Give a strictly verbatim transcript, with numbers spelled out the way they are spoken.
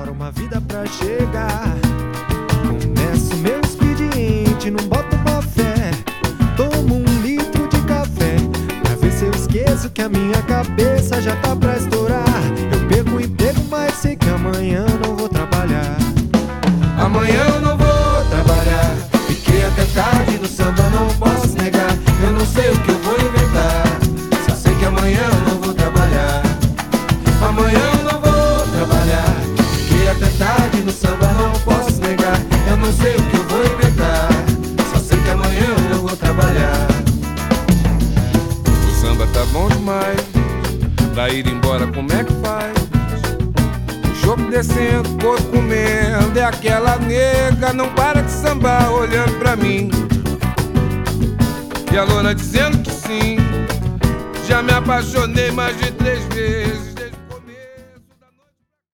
demora uma vida pra chegar. Começo meu expediente, não boto pra fé. Tomo um litro de café pra ver se eu esqueço que a minha cabeça já tá pra estourar. Eu perco o emprego, mas sei que amanhã não vou trabalhar. Amanhã eu não vou trabalhar. Fiquei até tarde no samba, não posso negar. Eu não sei o que eu vou inventar, só sei que amanhã eu não vou trabalhar. Amanhã eu não vou trabalhar. Fiquei até tarde no samba, não posso negar. Eu não sei o que eu vou inventar, só sei que amanhã eu não vou trabalhar. O samba tá bom demais, pra ir embora como é que faz? O chope descendo, o corpo comendo, é aquela nega não para de sambar olhando pra mim. E a lona dizendo que sim, já me apaixonei mais de três vezes.